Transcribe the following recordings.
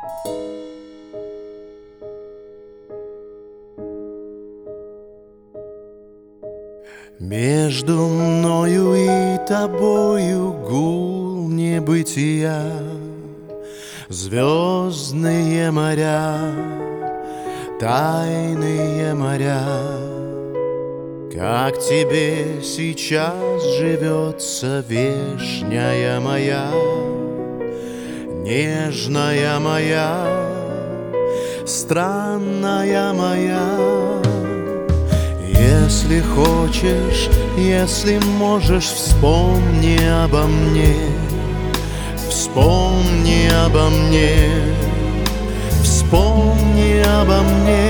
Между мною и тобою гул небытия, звездные моря, тайные моря. Как тебе сейчас живется, вешняя моя, нежная моя, странная моя? Если хочешь, если можешь, вспомни обо мне, вспомни обо мне, вспомни обо мне.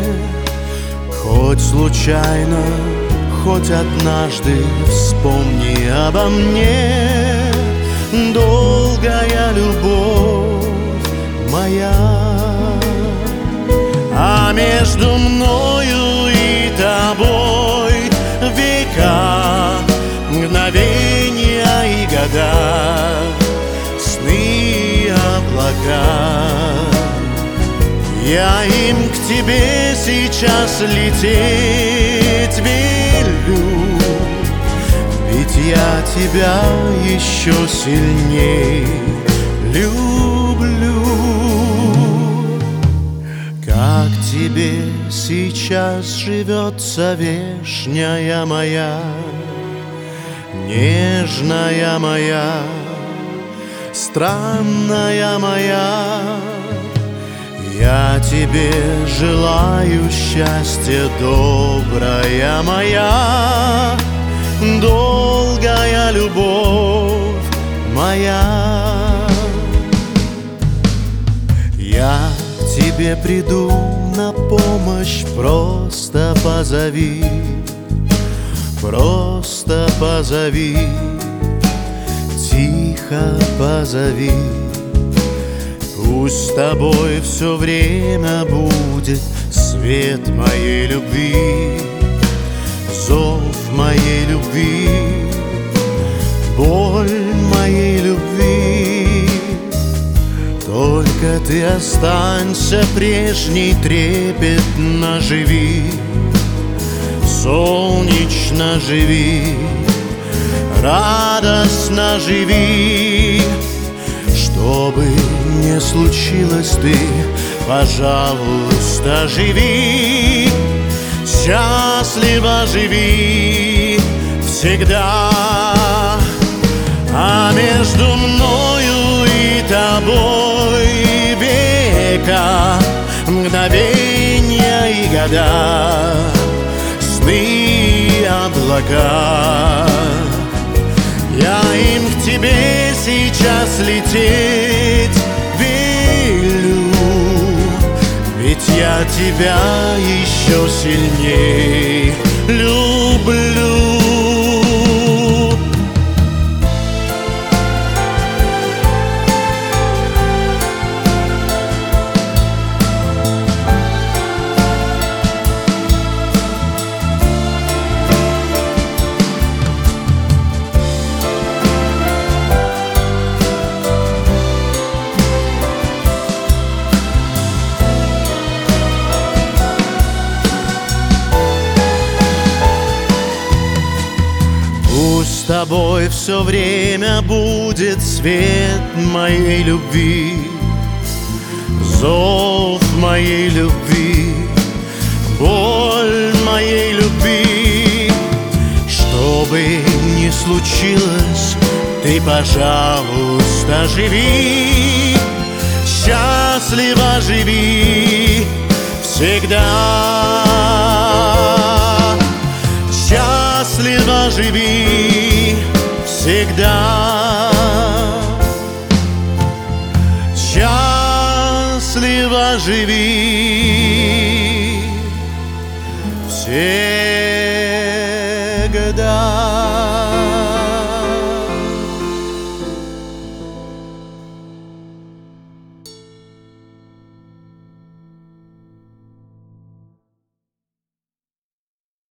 Хоть случайно, хоть однажды вспомни обо мне, долгая любовь моя. А между мною и тобой века, мгновения и года, сны и облака. Я им к тебе сейчас лететь велю, ведь я тебя еще сильней люблю. Как тебе сейчас живется, вешняя моя, нежная моя, странная моя? Я тебе желаю счастья, добрая моя, долгая любовь моя. Я к тебе приду на помощь, просто позови, просто позови, тихо позови. Пусть с тобой все время будет свет моей любви, зов моей любви, боль моей любви. Только ты останься прежней, трепетно живи, солнечно живи, радостно живи. Что бы ни случилось, ты, пожалуйста, живи, счастливо живи всегда. А между мною и тобой века, мгновения и года, сны и облака. Я им к тебе сейчас лететь велю, ведь я тебя еще сильней люблю. Пусть с тобой все время будет свет моей любви, зов моей любви, боль моей любви. Что бы ни случилось, ты, пожалуйста, живи, счастливо живи всегда. Счастливо живи всегда, счастливо живи всегда.